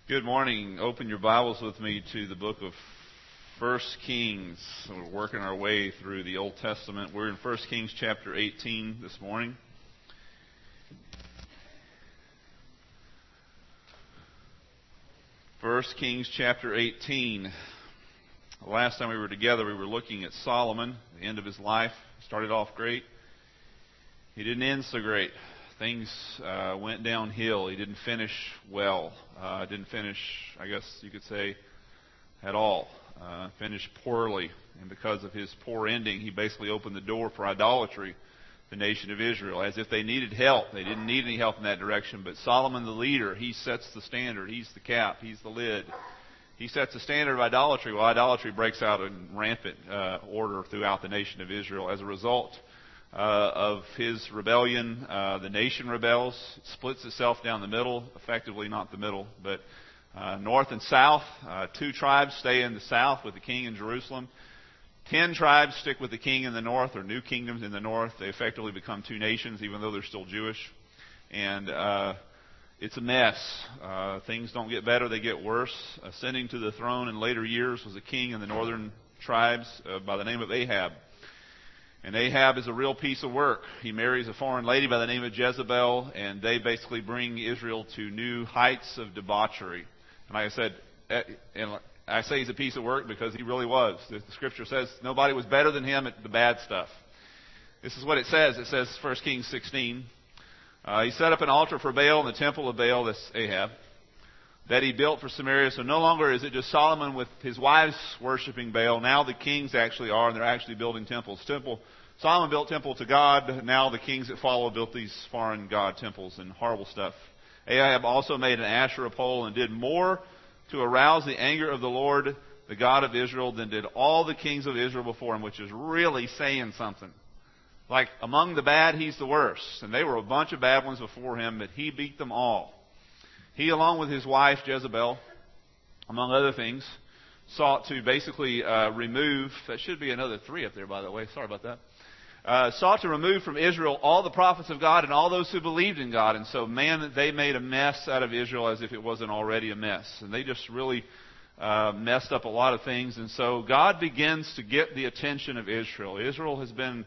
Good morning. Open your Bibles with me to the book of 1 Kings. We're working our way through the Old Testament. We're in 1 Kings chapter 18 this morning. First Kings chapter 18. The last time we were together, we were looking at Solomon, the end of his life. Started off great. He didn't end so great. Things went downhill. He didn't finish well. Didn't finish, I guess you could say, at all. Finished poorly. And because of his poor ending, he basically opened the door for idolatry, the nation of Israel, as if they needed help. They didn't need any help in that direction. But Solomon, the leader, he sets the standard. He's the cap. He's the lid. He sets the standard of idolatry. Well, idolatry breaks out in rampant order throughout the nation of Israel. As a result of his rebellion, the nation rebels, splits itself down the middle, effectively not the middle, but north and south. 2 tribes stay in the south with the king in Jerusalem. 10 tribes stick with the king in the north, or new kingdoms in the north. They effectively become 2 nations, even though they're still Jewish. And it's a mess. Things don't get better, they get worse. Ascending to the throne in later years was a king in the northern tribes by the name of Ahab. And Ahab is a real piece of work. He marries a foreign lady by the name of Jezebel, and they basically bring Israel to new heights of debauchery. And like I said, and I say he's a piece of work because he really was. The Scripture says nobody was better than him at the bad stuff. This is what it says. It says, 1 Kings 16, he set up an altar for Baal in the temple of Baal, that's Ahab, that he built for Samaria. So no longer is it just Solomon with his wives worshiping Baal. Now the kings actually are, and they're actually building temples. Solomon built temple to God. Now the kings that follow built these foreign god temples and horrible stuff. Ahab also made an Asherah pole and did more to arouse the anger of the Lord, the God of Israel, than did all the kings of Israel before him, which is really saying something. Like, among the bad, he's the worst. And they were a bunch of bad ones before him, but he beat them all. He, along with his wife, Jezebel, among other things, sought to basically remove, that should be another 3 up there, by the way, sorry about that, sought to remove from Israel all the prophets of God and all those who believed in God. And so, man, they made a mess out of Israel as if it wasn't already a mess. And they just really messed up a lot of things. And so God begins to get the attention of Israel. Israel has been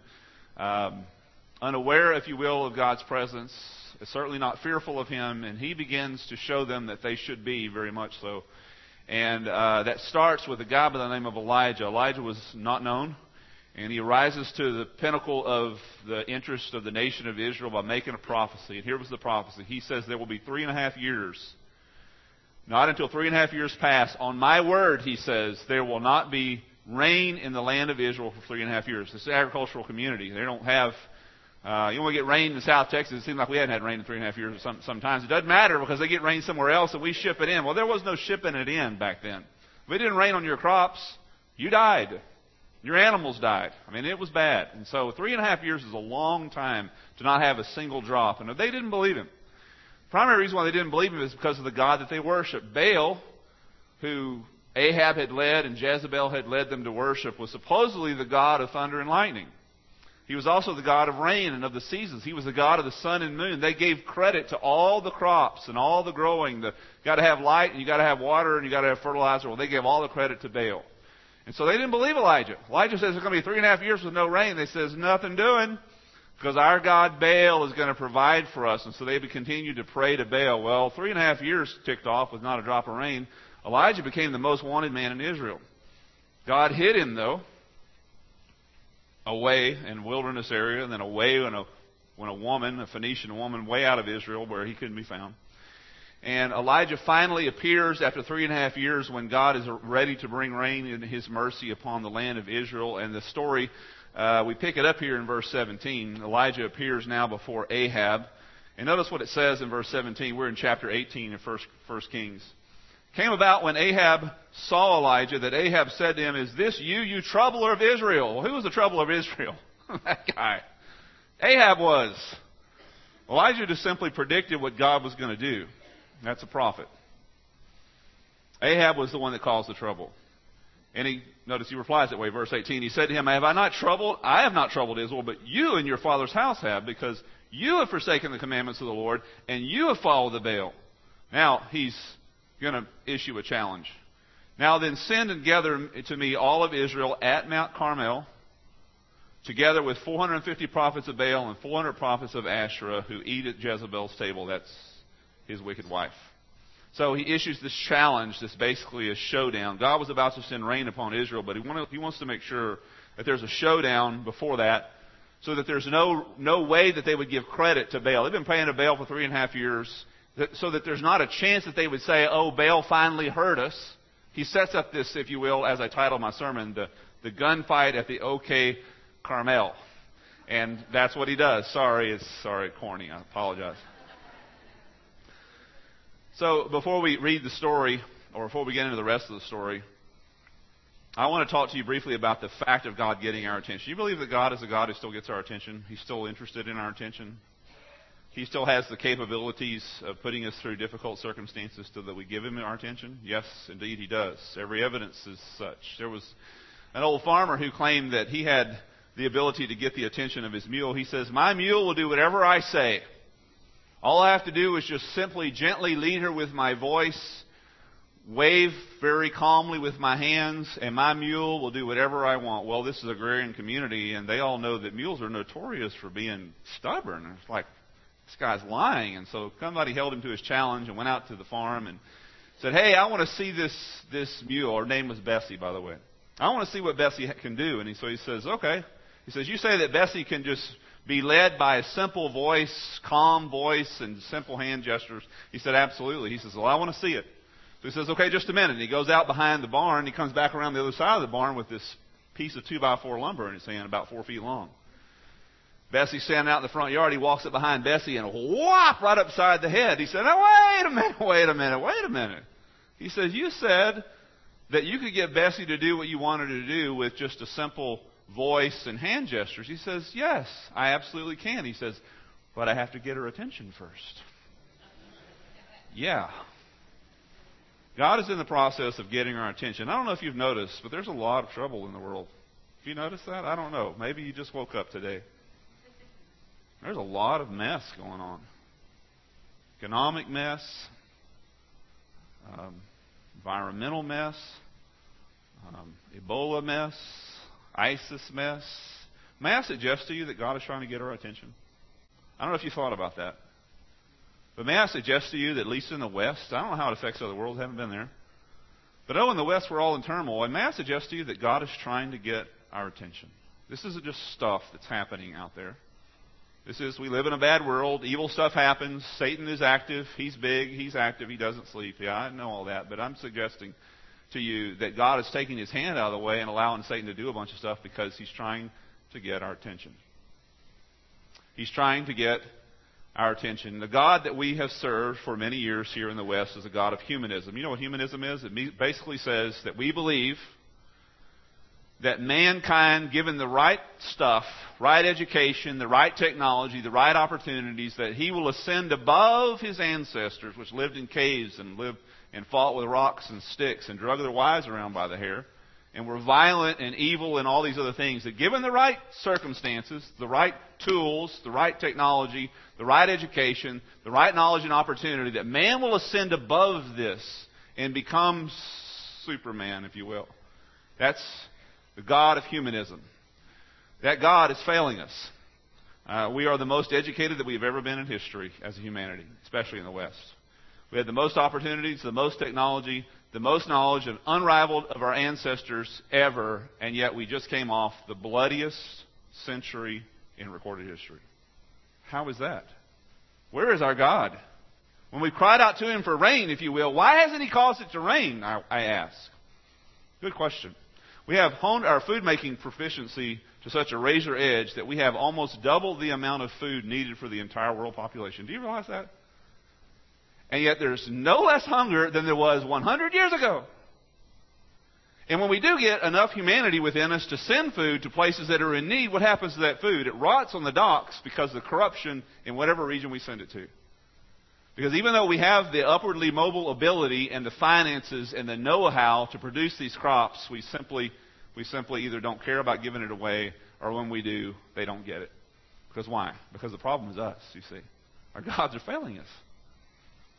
unaware, if you will, of God's presence, certainly not fearful of Him, and He begins to show them that they should be, very much so. And that starts with a guy by the name of Elijah. Elijah was not known, and he rises to the pinnacle of the interest of the nation of Israel by making a prophecy. And here was the prophecy. He says there will be 3.5 years. Not until 3.5 years pass. On my word, he says, there will not be rain in the land of Israel for 3.5 years. This is an agricultural community. They don't have... you want to get rain in South Texas. It seems like we hadn't had rain in 3.5 years sometimes. It doesn't matter because they get rain somewhere else and we ship it in. Well, there was no shipping it in back then. If it didn't rain on your crops, you died. Your animals died. I mean, it was bad. And so 3.5 years is a long time to not have a single drop. And they didn't believe him. The primary reason why they didn't believe him is because of the God that they worshiped. Baal, who Ahab had led and Jezebel had led them to worship, was supposedly the God of thunder and lightning. He was also the God of rain and of the seasons. He was the God of the sun and moon. They gave credit to all the crops and all the growing. You got to have light and you got to have water and you got to have fertilizer. Well, they gave all the credit to Baal. And so they didn't believe Elijah. Elijah says it's going to be 3.5 years with no rain. They says nothing doing because our God Baal is going to provide for us. And so they continued to pray to Baal. Well, 3.5 years ticked off with not a drop of rain. Elijah became the most wanted man in Israel. God hid him, though, away in a wilderness area, and then away when a woman, a Phoenician woman, way out of Israel where he couldn't be found. And Elijah finally appears after 3.5 years when God is ready to bring rain in His mercy upon the land of Israel. And the story, we pick it up here in verse 17. Elijah appears now before Ahab. And notice what it says in verse 17. We're in chapter 18 of 1 Kings. Came about when Ahab saw Elijah that Ahab said to him, "Is this you, you troubler of Israel?" Well, who was the troubler of Israel? That guy. Ahab was. Elijah just simply predicted what God was going to do. That's a prophet. Ahab was the one that caused the trouble. And notice he replies that way, verse 18. He said to him, I have not troubled Israel, but you and your father's house have, because you have forsaken the commandments of the Lord, and you have followed the Baal. Now, he's going to issue a challenge. Now then, send and gather to me all of Israel at Mount Carmel, together with 450 prophets of Baal and 400 prophets of Asherah who eat at Jezebel's table. That's his wicked wife. So he issues this challenge that's basically a showdown. God was about to send rain upon Israel, but he wants to make sure that there's a showdown before that, so that there's no way that they would give credit to Baal. They've been praying to Baal for 3.5 years, so that there's not a chance that they would say, oh, Baal finally heard us. He sets up this, if you will, as I titled my sermon, the gunfight at the OK Carmel. And that's what he does. Sorry, corny. I apologize. So before we read the story, or before we get into the rest of the story, I want to talk to you briefly about the fact of God getting our attention. You believe that God is a God who still gets our attention? He's still interested in our attention? He still has the capabilities of putting us through difficult circumstances so that we give Him our attention? Yes, indeed He does. Every evidence is such. There was an old farmer who claimed that he had the ability to get the attention of his mule. He says, my mule will do whatever I say. All I have to do is just simply gently lead her with my voice, wave very calmly with my hands, and my mule will do whatever I want. Well, this is an agrarian community, and they all know that mules are notorious for being stubborn. It's like, this guy's lying. And so somebody held him to his challenge and went out to the farm and said, hey, I want to see this mule. Her name was Bessie, by the way. I want to see what Bessie can do. And so he says, okay. He says, you say that Bessie can just be led by a simple voice, calm voice, and simple hand gestures? He said, absolutely. He says, well, I want to see it. So he says, okay, just a minute. And he goes out behind the barn. He comes back around the other side of the barn with this piece of 2x4 lumber in his hand, about 4 feet long. Bessie's standing out in the front yard. He walks up behind Bessie and whop right upside the head. He said, now, wait a minute. He says, you said that you could get Bessie to do what you wanted her to do with just a simple voice and hand gestures. He says, yes, I absolutely can. He says, but I have to get her attention first. Yeah. God is in the process of getting our attention. I don't know if you've noticed, but there's a lot of trouble in the world. Have you noticed that? I don't know. Maybe you just woke up today. There's a lot of mess going on. Economic mess, environmental mess, Ebola mess, ISIS mess. May I suggest to you that God is trying to get our attention? I don't know if you thought about that. But may I suggest to you that at least in the West, I don't know how it affects other worlds, I haven't been there. But in the West we're all in turmoil. And may I suggest to you that God is trying to get our attention? This isn't just stuff that's happening out there. We live in a bad world. Evil stuff happens. Satan is active. He's big. He's active. He doesn't sleep. Yeah, I know all that. But I'm suggesting to you that God is taking His hand out of the way and allowing Satan to do a bunch of stuff because He's trying to get our attention. He's trying to get our attention. The God that we have served for many years here in the West is a God of humanism. You know what humanism is? It basically says that we believe that mankind, given the right stuff, right education, the right technology, the right opportunities, that he will ascend above his ancestors, which lived in caves and fought with rocks and sticks and drug their wives around by the hair, and were violent and evil and all these other things. That given the right circumstances, the right tools, the right technology, the right education, the right knowledge and opportunity, that man will ascend above this and become Superman, if you will. That's the God of humanism. That God is failing us. We are the most educated that we've ever been in history as a humanity, especially in the West. We had the most opportunities, the most technology, the most knowledge, of unrivaled of our ancestors ever, and yet we just came off the bloodiest century in recorded history. How is that? Where is our God? When we cried out to Him for rain, if you will, why hasn't He caused it to rain, I ask? Good question. We have honed our food-making proficiency to such a razor edge that we have almost double the amount of food needed for the entire world population. Do you realize that? And yet there's no less hunger than there was 100 years ago. And when we do get enough humanity within us to send food to places that are in need, what happens to that food? It rots on the docks because of the corruption in whatever region we send it to. Because even though we have the upwardly mobile ability and the finances and the know-how to produce these crops, we simply either don't care about giving it away, or when we do, they don't get it. Because why? Because the problem is us, you see. Our gods are failing us.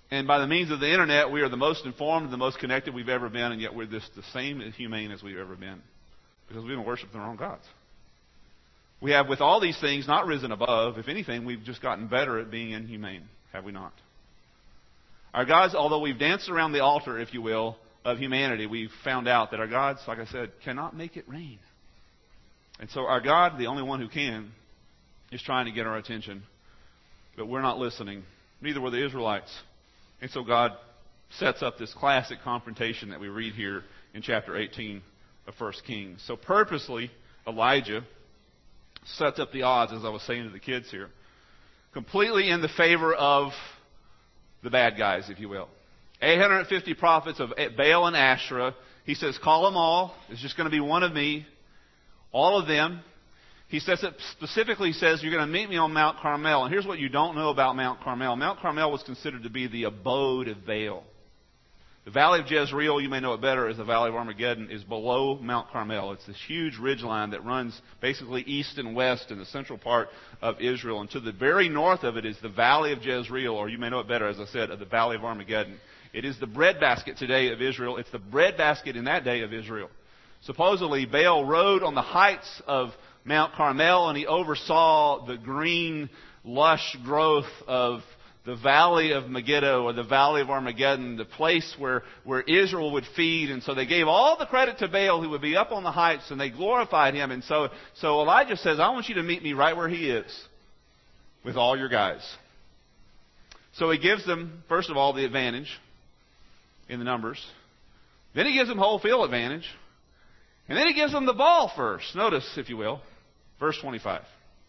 And by the means of the internet, we are the most informed, the most connected we've ever been, and yet we're the same humane as we've ever been. Because we've been worshiping the wrong gods. We have, with all these things, not risen above. If anything, we've just gotten better at being inhumane. Have we not? Our gods, although we've danced around the altar, if you will, of humanity, we've found out that our gods, like I said, cannot make it rain. And so our God, the only one who can, is trying to get our attention. But we're not listening. Neither were the Israelites. And so God sets up this classic confrontation that we read here in chapter 18 of 1 Kings. So purposely, Elijah sets up the odds, as I was saying to the kids here, completely in the favor of the bad guys, if you will. 850 prophets of Baal and Asherah. He says, call them all. It's just going to be one of me. All of them. He says it specifically says, you're going to meet me on Mount Carmel. And here's what you don't know about Mount Carmel. Mount Carmel was considered to be the abode of Baal. The Valley of Jezreel, you may know it better as the Valley of Armageddon, is below Mount Carmel. It's this huge ridgeline that runs basically east and west in the central part of Israel. And to the very north of it is the Valley of Jezreel, or you may know it better, as I said, of the Valley of Armageddon. It is the breadbasket today of Israel. It's the breadbasket in that day of Israel. Supposedly, Baal rode on the heights of Mount Carmel, and he oversaw the green, lush growth of the Valley of Megiddo, or the Valley of Armageddon, the place where Israel would feed. And so they gave all the credit to Baal, who would be up on the heights, and they glorified him. And so Elijah says, I want you to meet me right where he is, with all your guys. So he gives them, first of all, the advantage in the numbers. Then he gives them whole field advantage. And then he gives them the ball first. Notice, if you will, verse 25.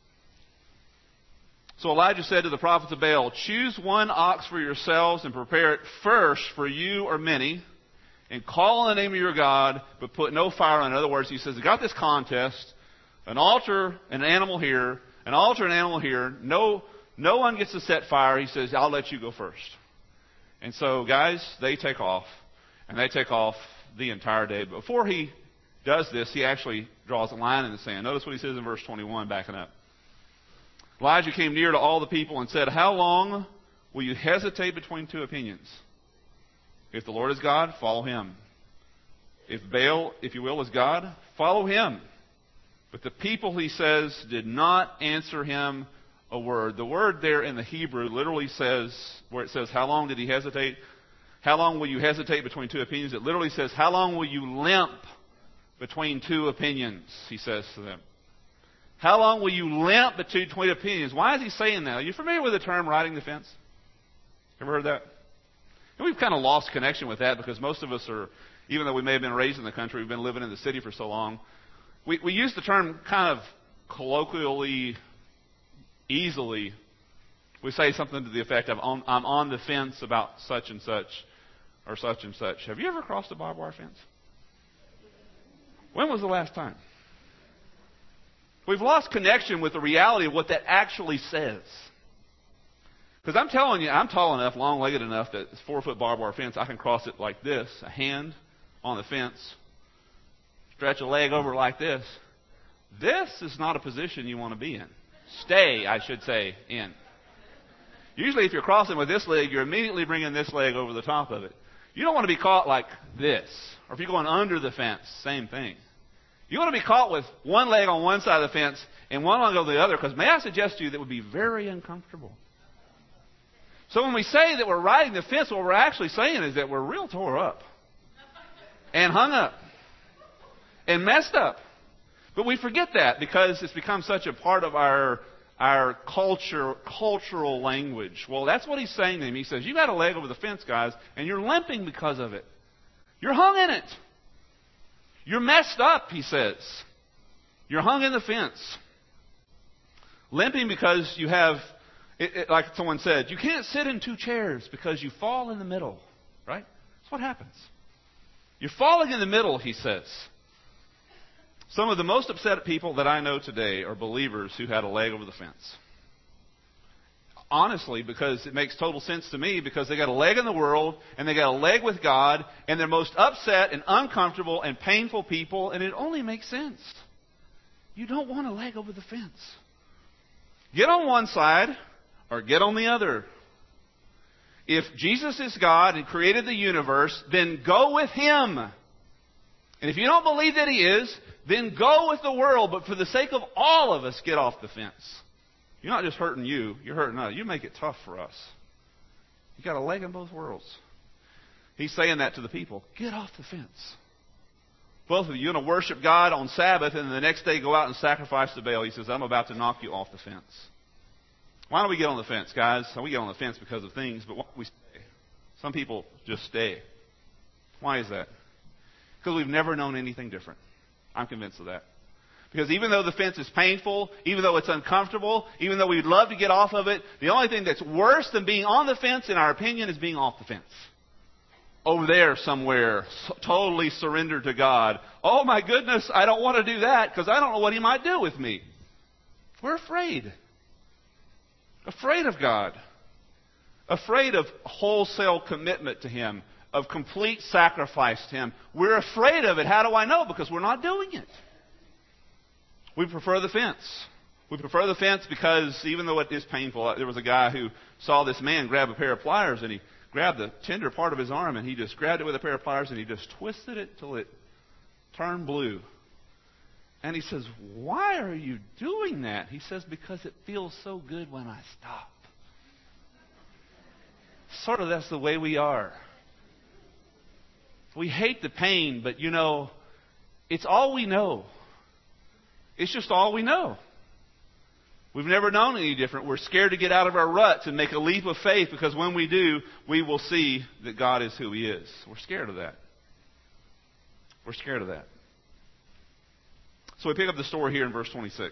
So Elijah said to the prophets of Baal, choose one ox for yourselves and prepare it first for you or many, and call on the name of your God, but put no fire on it. In other words, he says, I got this contest, an altar, an animal here, an altar, an animal here. No one gets to set fire. He says, I'll let you go first. And so, guys, they take off, and they take off the entire day. But before he does this, he actually draws a line in the sand. Notice what he says in verse 21, backing up. Elijah came near to all the people and said, how long will you hesitate between two opinions? If the Lord is God, follow him. If Baal, if you will, is God, follow him. But the people, he says, did not answer him a word. The word there in the Hebrew literally says, where it says, how long did he hesitate? How long will you hesitate between two opinions? It literally says, how long will you limp between two opinions, he says to them. How long will you limp between opinions? Why is he saying that? Are you familiar with the term riding the fence? Ever heard that? And we've kind of lost connection with that because most of us are, even though we may have been raised in the country, we've been living in the city for so long. We use the term kind of colloquially, easily. We say something to the effect of, I'm on the fence about such and such or such and such. Have you ever crossed a barbed wire fence? When was the last time? We've lost connection with the reality of what that actually says. Because I'm telling you, I'm tall enough, long-legged enough that it's 4-foot barbed wire fence, I can cross it like this, a hand on the fence, stretch a leg over like this. This is not a position you want to be in. Stay, I should say, in. Usually if you're crossing with this leg, you're immediately bringing this leg over the top of it. You don't want to be caught like this. Or if you're going under the fence, same thing. You want to be caught with one leg on one side of the fence and one leg on the other, because may I suggest to you that would be very uncomfortable. So when we say that we're riding the fence, what we're actually saying is that we're real tore up and hung up and messed up. But we forget that because it's become such a part of our cultural language. Well, that's what he's saying to him. He says, you got a leg over the fence, guys, and you're limping because of it. You're hung in it. You're messed up, he says. You're hung in the fence. Limping because you have, like someone said, you can't sit in two chairs because you fall in the middle. Right? That's what happens. You're falling in the middle, he says. Some of the most upset people that I know today are believers who had a leg over the fence. Honestly, because it makes total sense to me, because they got a leg in the world, and they got a leg with God, and they're most upset and uncomfortable and painful people, and it only makes sense. You don't want a leg over the fence. Get on one side, or get on the other. if Jesus is God and created the universe, then go with Him. And if you don't believe that He is, then go with the world. But for the sake of all of us, get off the fence. You're not just hurting you, you're hurting us. You make it tough for us. You got a leg in both worlds. He's saying that to the people. Get off the fence. Both of you, you're going to worship God on Sabbath and the next day go out and sacrifice to Baal. He says, I'm about to knock you off the fence. Why don't we get on the fence, guys? We get on the fence because of things, but why don't we stay? Some people just stay. Why is that? Because we've never known anything different. I'm convinced of that. Because even though the fence is painful, even though it's uncomfortable, even though we'd love to get off of it, the only thing that's worse than being on the fence, in our opinion, is being off the fence. Over there somewhere, totally surrendered to God. Oh my goodness, I don't want to do that because I don't know what He might do with me. We're afraid. Afraid of God. Afraid of wholesale commitment to Him, of complete sacrifice to Him. We're afraid of it. How do I know? Because we're not doing it. We prefer the fence. We prefer the fence because even though it is painful, there was a guy who saw this man grab a pair of pliers and he grabbed the tender part of his arm and he just grabbed it with a pair of pliers and he just twisted it till it turned blue. And he says, why are you doing that? He says, because it feels so good when I stop. Sort of that's the way we are. We hate the pain, but you know, it's all we know. It's just all we know. We've never known any different. We're scared to get out of our ruts and make a leap of faith because when we do, we will see that God is who He is. We're scared of that. We're scared of that. So we pick up the story here in verse 26.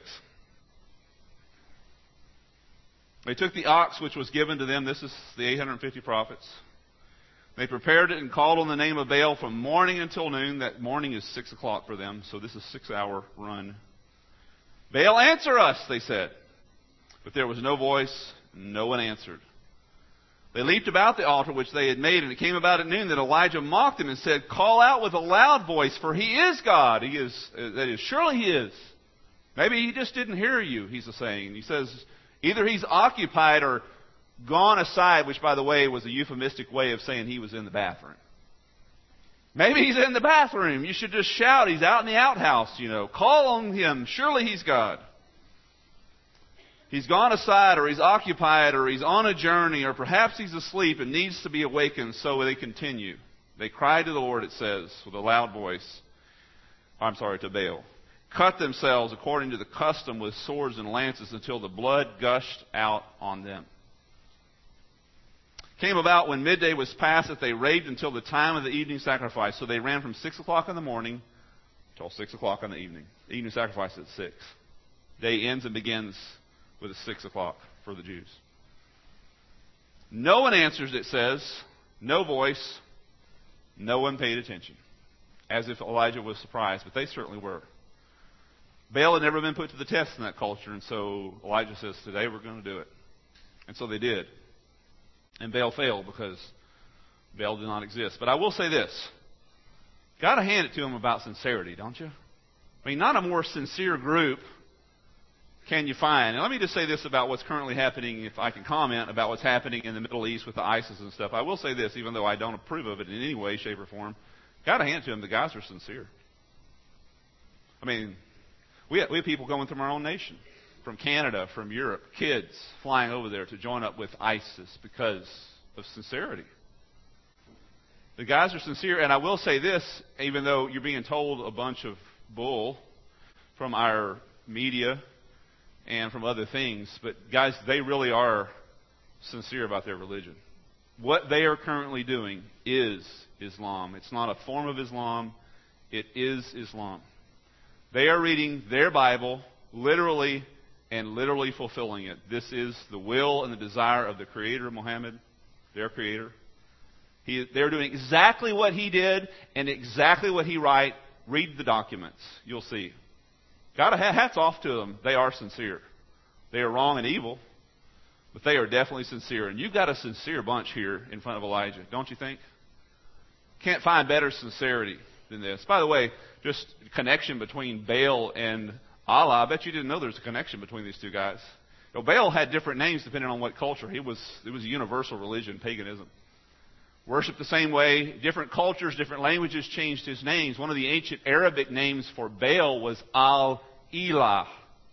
They took the ox which was given to them. This is the 850 prophets. They prepared it and called on the name of Baal from morning until noon. That morning is 6 o'clock for them, so this is a 6-hour run. Baal, answer us, they said. But there was no voice, no one answered. They leaped about the altar which they had made, and it came about at noon that Elijah mocked them and said, call out with a loud voice, for He is God. He is, that is, surely He is. Maybe He just didn't hear you, he's saying. He says, either He's occupied or gone aside, which, by the way, was a euphemistic way of saying He was in the bathroom. Maybe He's in the bathroom. You should just shout. He's out in the outhouse, you know. Call on Him. Surely He's God. He's gone aside, or He's occupied, or He's on a journey, or perhaps He's asleep and needs to be awakened. So they continue. They cry to the Lord, it says, with a loud voice. To Baal. Cut themselves according to the custom with swords and lances until the blood gushed out on them. Came about when midday was past that they raved until the time of the evening sacrifice. So they ran from 6 o'clock in the morning till 6 o'clock in the evening. The evening sacrifice is at 6. Day ends and begins with a 6 o'clock for the Jews. No one answers, it says. No voice. No one paid attention. As if Elijah was surprised, but they certainly were. Baal had never been put to the test in that culture, and so Elijah says, today we're going to do it. And so they did. And Baal failed because Baal did not exist. But I will say this. Got to hand it to him about sincerity, don't you? I mean, not a more sincere group can you find. And let me just say this about what's currently happening, if I can comment about what's happening in the Middle East with the ISIS and stuff. I will say this, even though I don't approve of it in any way, shape, or form. Got to hand it to him. The guys are sincere. I mean, we have people going from our own nation. From Canada, from Europe, kids flying over there to join up with ISIS because of sincerity. The guys are sincere, and I will say this, even though you're being told a bunch of bull from our media and from other things, but guys, they really are sincere about their religion. What they are currently doing is Islam. It's not a form of Islam. It is Islam. They are reading their Bible literally and literally fulfilling it. This is the will and the desire of the Creator, Muhammad, their Creator. They're doing exactly what He did and exactly what He wrote. Read the documents. You'll see. Hats off to them. They are sincere. They are wrong and evil, but they are definitely sincere. And you've got a sincere bunch here in front of Elijah, don't you think? Can't find better sincerity than this. By the way, just connection between Baal and Allah. I bet you didn't know there's a connection between these two guys. So Baal had different names depending on what culture. It was a universal religion, paganism. Worshipped the same way. Different cultures, different languages changed his names. One of the ancient Arabic names for Baal was Al-Ilah.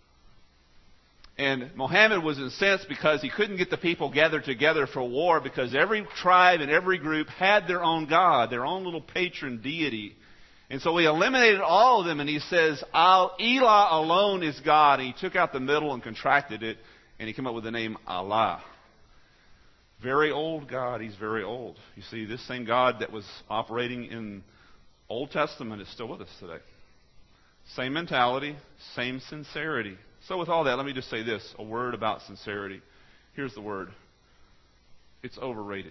And Muhammad was incensed because he couldn't get the people gathered together for war, because every tribe and every group had their own god, their own little patron deity. And so he eliminated all of them, and he says, Al-Ilah alone is God. And he took out the middle and contracted it, and he came up with the name Allah. Very old God. He's very old. You see, this same God that was operating in Old Testament is still with us today. Same mentality, same sincerity. So with all that, let me just say this, a word about sincerity. Here's the word. It's overrated.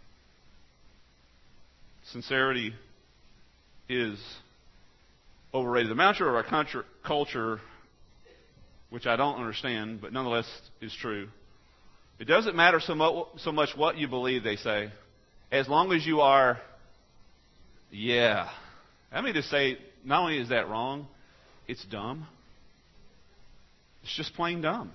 Sincerity is overrated. The mantra of our culture, which I don't understand, but nonetheless is true. It doesn't matter so much what you believe, they say, as long as you are, yeah. Let me just say, not only is that wrong, it's dumb. It's just plain dumb.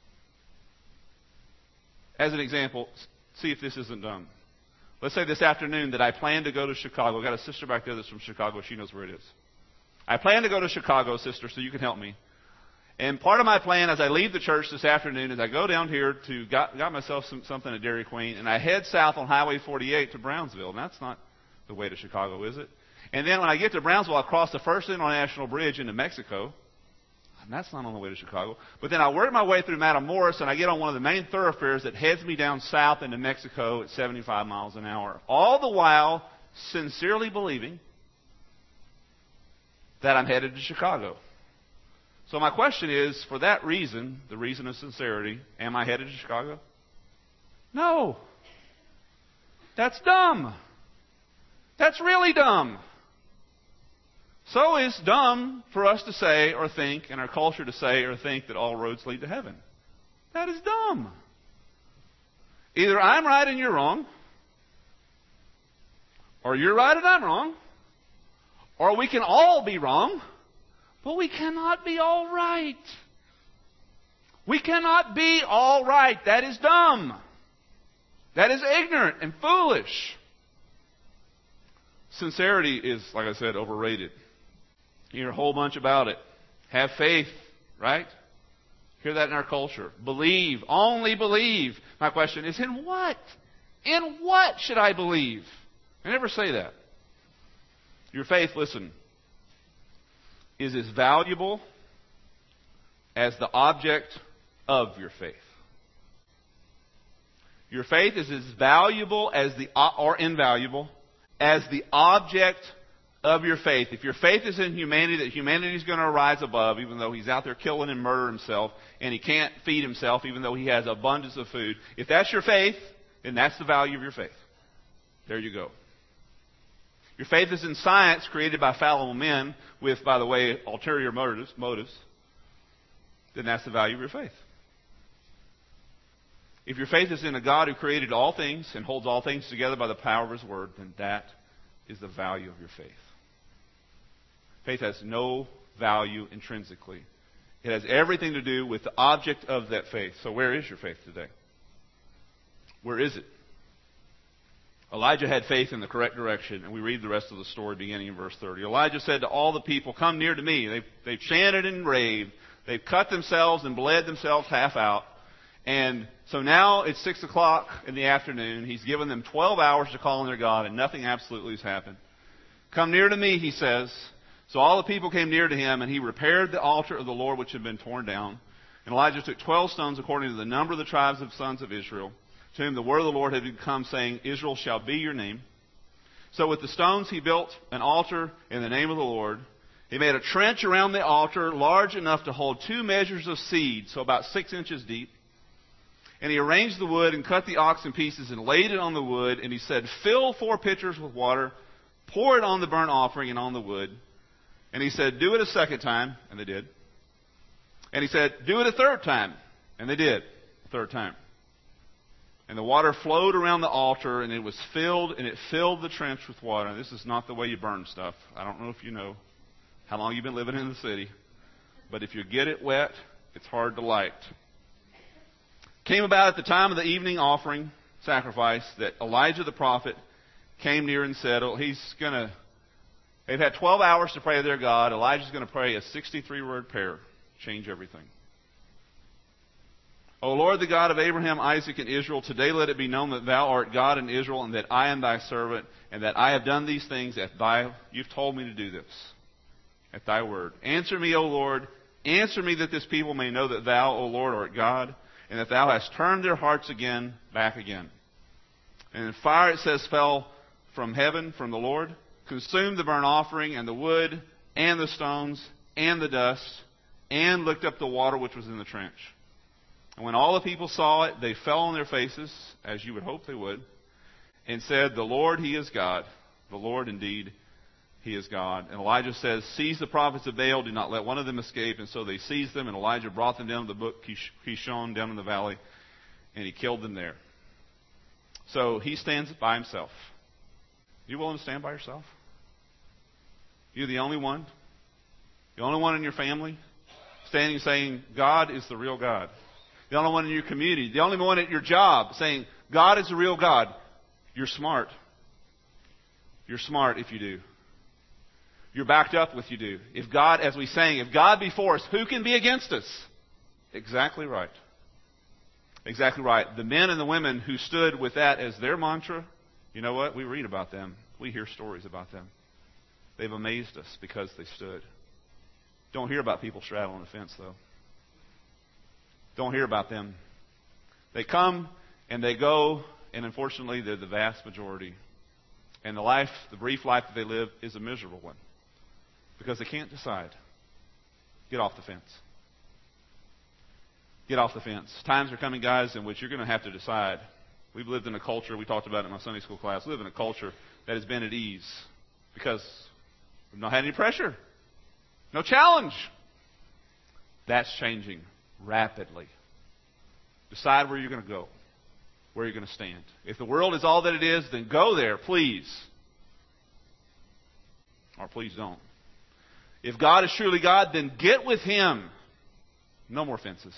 As an example, see if this isn't dumb. Let's say this afternoon that I plan to go to Chicago. I've got a sister back there that's from Chicago. She knows where it is. I plan to go to Chicago, sister, so you can help me. And part of my plan as I leave the church this afternoon is I go down here to got myself something at Dairy Queen, and I head south on Highway 48 to Brownsville. And that's not the way to Chicago, is it? And then when I get to Brownsville, I cross the First International Bridge into Mexico. And that's not on the way to Chicago. But then I work my way through Matamoros, and I get on one of the main thoroughfares that heads me down south into Mexico at 75 miles an hour. All the while sincerely believing that I'm headed to Chicago. So my question is, for that reason, the reason of sincerity, am I headed to Chicago? No. That's dumb. That's really dumb. So it's dumb for us to say or think, and our culture to say or think, that all roads lead to heaven. That is dumb. Either I'm right and you're wrong, or you're right and I'm wrong, or we can all be wrong, but we cannot be all right. We cannot be all right. That is dumb. That is ignorant and foolish. Sincerity is, like I said, overrated. You hear a whole bunch about it. Have faith, right? Hear that in our culture. Believe. Only believe. My question is, in what? In what should I believe? I never say that. Your faith, listen, is as valuable as the object of your faith. Your faith is as valuable as or invaluable as the object of your faith. If your faith is in humanity, that humanity is going to rise above, even though he's out there killing and murdering himself, and he can't feed himself, even though he has abundance of food. If that's your faith, then that's the value of your faith. There you go. Your faith is in science created by fallible men with, by the way, ulterior motives. Then that's the value of your faith. If your faith is in a God who created all things and holds all things together by the power of His Word, then that is the value of your faith. Faith has no value intrinsically. It has everything to do with the object of that faith. So where is your faith today? Where is it? Elijah had faith in the correct direction, and we read the rest of the story beginning in verse 30. Elijah said to all the people, "Come near to me." They've chanted and raved. They've cut themselves and bled themselves half out. And so now it's 6 o'clock in the afternoon. He's given them 12 hours to call on their God, and nothing absolutely has happened. "Come near to me," he says. So all the people came near to him, and he repaired the altar of the Lord which had been torn down. And Elijah took 12 stones according to the number of the tribes of sons of Israel, to whom the word of the Lord had come, saying, "Israel shall be your name." So with the stones he built an altar in the name of the Lord. He made a trench around the altar large enough to hold 2 measures of seed, so about 6 inches deep. And he arranged the wood and cut the ox in pieces and laid it on the wood. And he said, "Fill 4 pitchers with water, pour it on the burnt offering and on the wood." And he said, "Do it a second time." And they did. And he said, "Do it a third time." And they did. A third time. And the water flowed around the altar, and it was filled, and it filled the trench with water. And this is not the way you burn stuff. I don't know if you know how long you've been living in the city. But if you get it wet, it's hard to light. came about at the time of the evening offering sacrifice that Elijah the prophet came near and said, they've had 12 hours to pray to their God. Elijah's going to pray a 63-word prayer. Change everything. O Lord, the God of Abraham, Isaac, and Israel, today let it be known that thou art God in Israel, and that I am thy servant, and that I have done these things you've told me to do this, at thy word. Answer me, O Lord. Answer me that this people may know that thou, O Lord, art God, and that thou hast turned their hearts back again. And fire, it says, fell from heaven, from the Lord, consumed the burnt offering, and the wood, and the stones, and the dust, and licked up the water which was in the trench. And when all the people saw it, they fell on their faces, as you would hope they would, and said, The Lord, He is God. The Lord, indeed, He is God. And Elijah says, Seize the prophets of Baal, do not let one of them escape. And so they seized them, and Elijah brought them down to the brook Kishon, down in the valley, and he killed them there. So he stands by himself. You willing to stand by yourself? You're the only one? The only one in your family? Standing saying, God is the real God. The only one in your community. The only one at your job saying, God is the real God. You're smart. You're smart if you do. You're backed up if you do. If God, as we sang, if God be for us, who can be against us? Exactly right. Exactly right. The men and the women who stood with that as their mantra, you know what? We read about them. We hear stories about them. They've amazed us because they stood. Don't hear about people straddling the fence, though. Don't hear about them. They come and they go, and unfortunately, they're the vast majority. And the brief life that they live, is a miserable one. Because they can't decide. Get off the fence. Get off the fence. Times are coming, guys, in which you're going to have to decide. We've lived in a culture, we talked about it in my Sunday school class, we live in a culture that has been at ease. Because we've not had any pressure. No challenge. That's changing rapidly. Decide where you're going to go. Where you're going to stand. If the world is all that it is, then go there, please. Or please don't. If God is truly God, then get with Him. No more fences.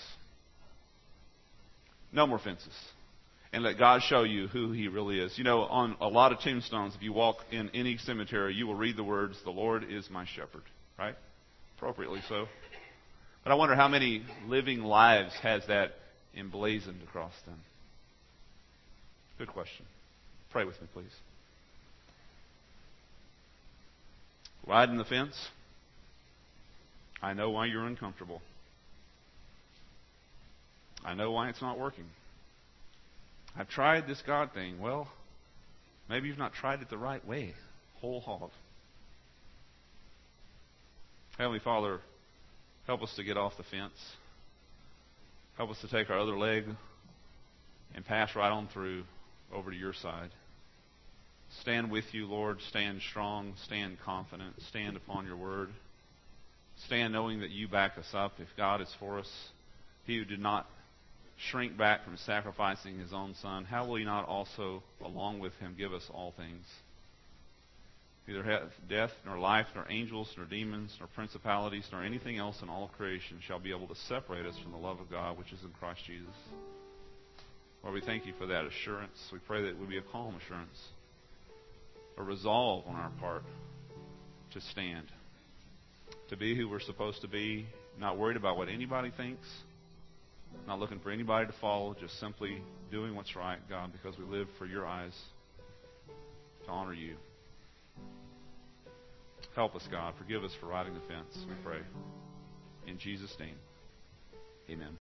No more fences. And let God show you who He really is. You know, on a lot of tombstones, if you walk in any cemetery, you will read the words, The Lord is my shepherd. Right? Appropriately so. But I wonder how many living lives has that emblazoned across them. Good question. Pray with me, please. Riding the fence. I know why you're uncomfortable. I know why it's not working. I've tried this God thing. Well, maybe you've not tried it the right way. Whole hog. Heavenly Father, help us to get off the fence. Help us to take our other leg and pass right on through over to your side. Stand with you, Lord. Stand strong. Stand confident. Stand upon your word. Stand knowing that you back us up. If God is for us, He who did not shrink back from sacrificing His own Son, how will He not also, along with Him, give us all things? Neither death, nor life, nor angels, nor demons, nor principalities, nor anything else in all creation shall be able to separate us from the love of God which is in Christ Jesus. Lord, we thank you for that assurance. We pray that it would be a calm assurance, a resolve on our part to stand, to be who we're supposed to be, not worried about what anybody thinks, not looking for anybody to follow, just simply doing what's right, God, because we live for your eyes to honor you. Help us, God. Forgive us for riding the fence, we pray. In Jesus' name, amen.